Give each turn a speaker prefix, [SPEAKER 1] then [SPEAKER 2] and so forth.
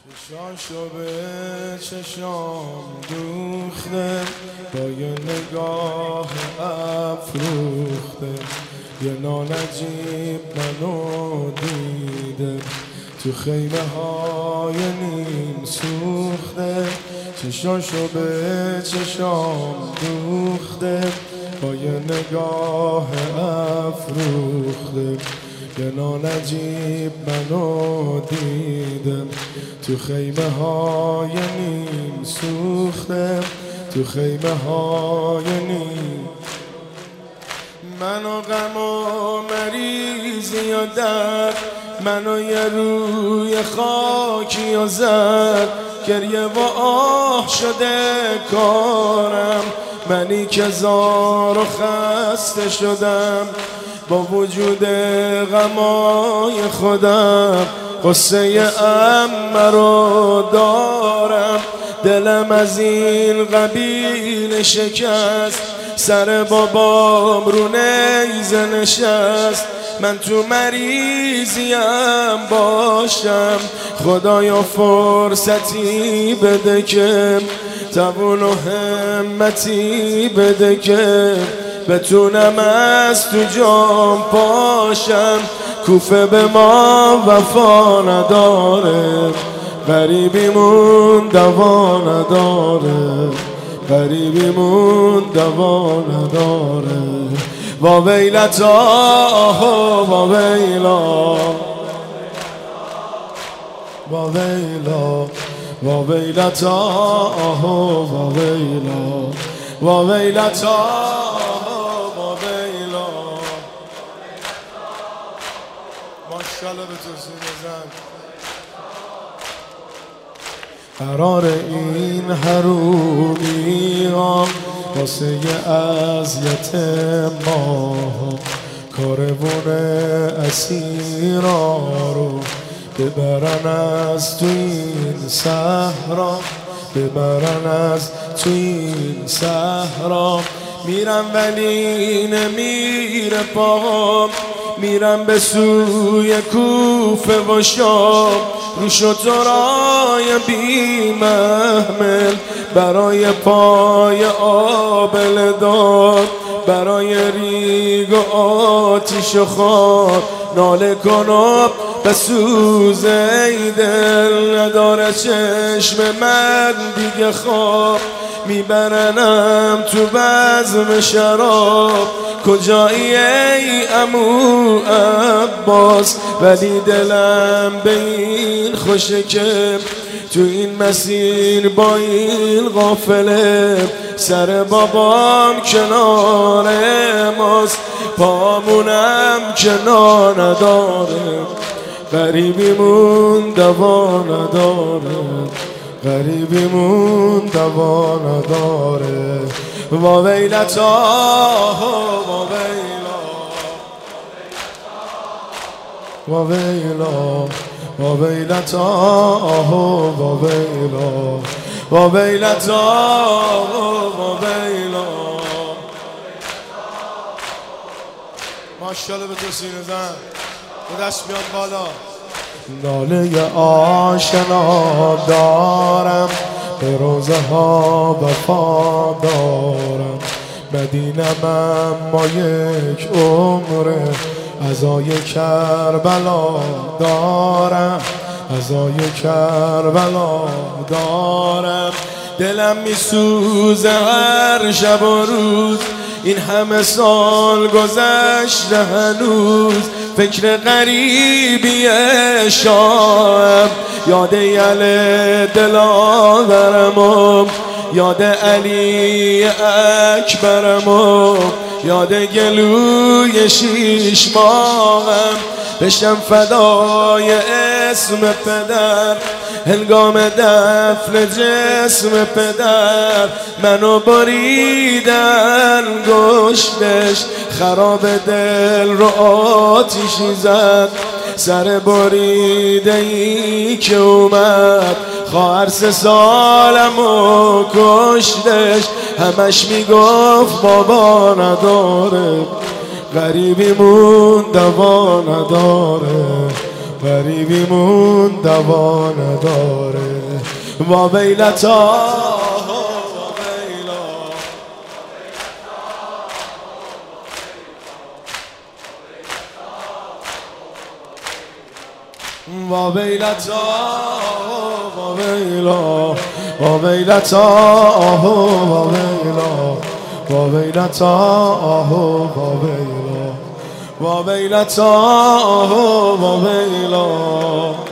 [SPEAKER 1] چشاشو به چشام دوخته با یه نگاه افروخته، یه نالجیب منو دیده تو خیمه های نیم سوخته. چشاشو به چشام دوخته با یه نگاه افروخته، یه نالجیب منو دیده تو خیمه های نیم سوخته، تو خیمه های نیم. منو غم و مریضی و درد، منو یه روی خاکی و زد، گریه و آه شده کارم، منی که زار و خسته شدم با وجود غمای خودم. قصه عمه رو دارم، دلم از این قبیل شکست، سر بابام رو نیزه نشست. من تو مریضیم باشم، خدایا فرصتی بده که توان و همتی بده که بتونم از تو جام پاشم. کوفه به ما وفا نداره، غریبیمون دوا نداره، غریبیمون دوا نداره. وا ویلتا وا ویلا، وا ویلا، وا ویلتا وا ویلا، وا ویلتا وا ویلا. ماشاءالله به تو سینزن. قرار این حرومی ها واسه اذیت ما، کاروون اسیرا رو ببرن از تو این صحرا، ببرن از تو این صحرا. میرم ولی نمیره پام، میرم به سوی کوفه و شام، رو شترای بی محمل برای پای آبل داد، برای ریگ و آتیش و خار. ناله کنم بسوزه ای دل، نداره چشم من دیگه خواب. میبرنم تو بزم شراب، کجایی ای عمو عباس؟ ولی دلم به این خوشه که تو این مسیر با این قافله، سر بابام کنار ماست، پامونم کنار نداره. غریبیمون دوا نداره، غریبیمون دوا نداره. وا ویلتا وا ویلا، وا ویلا، وا ویلتا وا ویلا، وا ویلتا وا ویلا. ماشاءالله به تو سینزن. دست بیاد بالا. ناله آشنا دارم، به روزه ها وفا دارم. مدینم اما یک عمره، عزای کربلا دارم، عزای کربلا دارم. دلم میسوزه هر شب و روز، این همه سال گذشته هنوز. فکر غریبی شام، یاد یل دلاورم، یاد علی اکبرم، یاد گلوی شیش ماهم. بشم فدای اسم پدر، هنگام دفن جسم پدر. منو بریدن گشتش، خراب دل رو آتیشی زد. سر بریده ای که اومد، خواهر 3 سالمو کشتش. همش میگفت بابا نداره، غریبیمون دوا نداره، غریبیمون دوا نداره با ویلتا با ویلتا با ویلا با ویلتا با ویلا با ویلتا با ویلا با ویلتا با ویلا